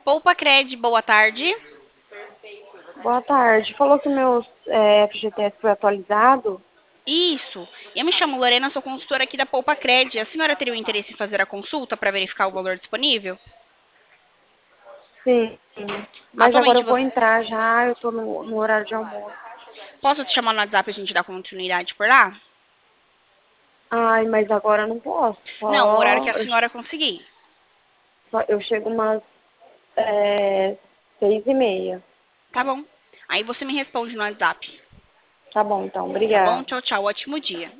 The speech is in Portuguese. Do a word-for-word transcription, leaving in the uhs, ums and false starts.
Poupa Cred, boa tarde. Boa tarde. Falou que o meu é, F G T S foi atualizado? Isso. Eu me chamo Lorena, sou consultora aqui da Poupa Cred. A senhora teria o interesse em fazer a consulta para verificar o valor disponível? Sim. Mas agora Atualmente eu vou você. entrar já, eu tô no, no horário de almoço. Posso te chamar no WhatsApp e a gente dar continuidade por lá? Ai, mas agora eu não posso. Não, o horário que Só a eu, senhora conseguir. só, eu chego umas é, seis e meia. Tá bom. Aí você me responde no WhatsApp. Tá bom, então. Tá bom? Obrigada. Tchau, tchau. Ótimo dia.